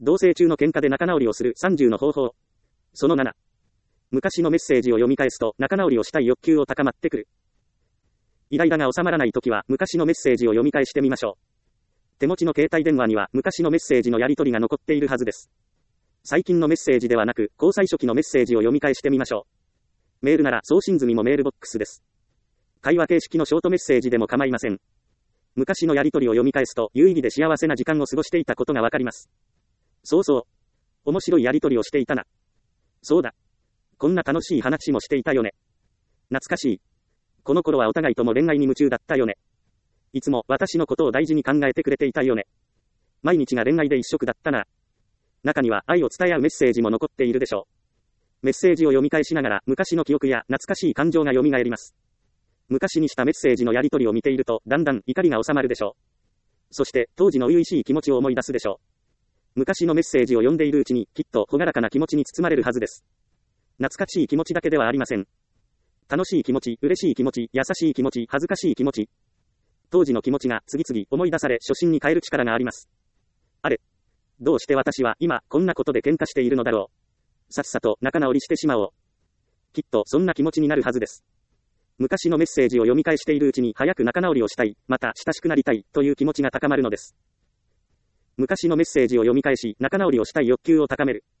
同棲中の喧嘩で仲直りをする30の方法。その7。昔のメッセージを読み返すと仲直りをしたい欲求を高まってくる。イライラが収まらないときは昔のメッセージを読み返してみましょう。手持ちの携帯電話には昔のメッセージのやり取りが残っているはずです。最近のメッセージではなく、交際初期のメッセージを読み返してみましょう。メールなら送信済みもメールボックスです。会話形式のショートメッセージでも構いません。昔のやり取りを読み返すと有意義で幸せな時間を過ごしていたことがわかります。そうそう。面白いやり取りをしていたな。そうだ。こんな楽しい話もしていたよね。懐かしい。この頃はお互いとも恋愛に夢中だったよね。いつも私のことを大事に考えてくれていたよね。毎日が恋愛で一色だったな。中には愛を伝え合うメッセージも残っているでしょう。メッセージを読み返しながら昔の記憶や懐かしい感情が蘇ります。昔にしたメッセージのやり取りを見ているとだんだん怒りが収まるでしょう。そして当時の初々しい気持ちを思い出すでしょう。昔のメッセージを読んでいるうちにきっと朗らかな気持ちに包まれるはずです。懐かしい気持ちだけではありません。楽しい気持ち、嬉しい気持ち、優しい気持ち、恥ずかしい気持ち。当時の気持ちが次々思い出され初心に変える力があります。あれ。どうして私は今こんなことで喧嘩しているのだろう。さっさと仲直りしてしまおう。きっとそんな気持ちになるはずです。昔のメッセージを読み返しているうちに早く仲直りをしたい、また親しくなりたいという気持ちが高まるのです。昔のメッセージを読み返し仲直りをしたい欲求を高める。